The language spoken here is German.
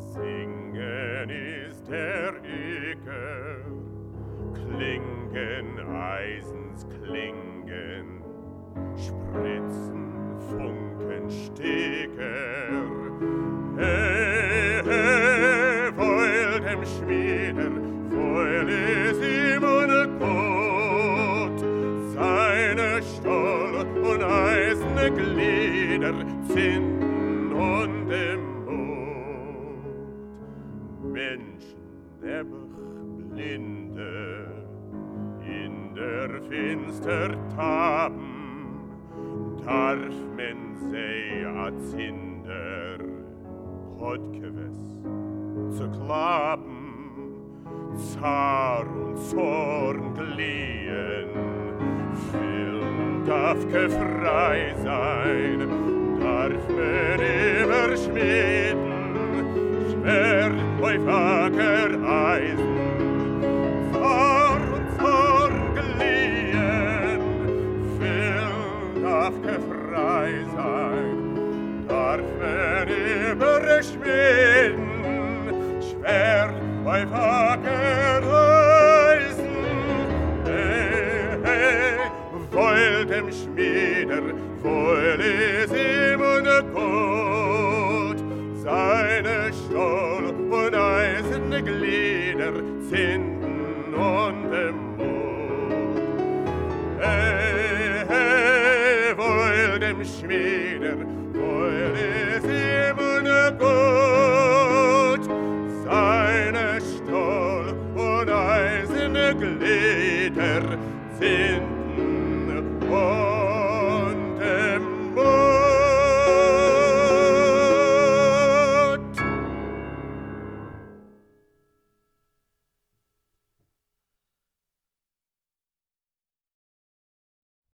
Singen ist der Eker, Klingen, Eisens Klingen, Spritzen, Funken, Steker. He, he, wohl dem Schmieder, wohl es ihm und Gott, seine Stoll und eisene Glieder zinnen und im Mut. Menschen, nebach, blinde, in der Finster taben, darf men sei a Zinder, Podkewes zu klappen, Zar und Zorn glien, Film darf gefrei sein, darf men immer schmieden, Schwert auf Acker Eisen, Zar und Zorn glien, Film darf gefrei sein, darf men immer schmieden, Schwert auf Acker Eisen. Hey, hey, wohl dem Schmieder, wohl es ihm und Gott, seine Stoll und eisene Glieder zinden und im Mut. Hey, hey, wohl dem Schmieder, wohl es ihm und Gott, seine Stoll und eisene Glieder zinden und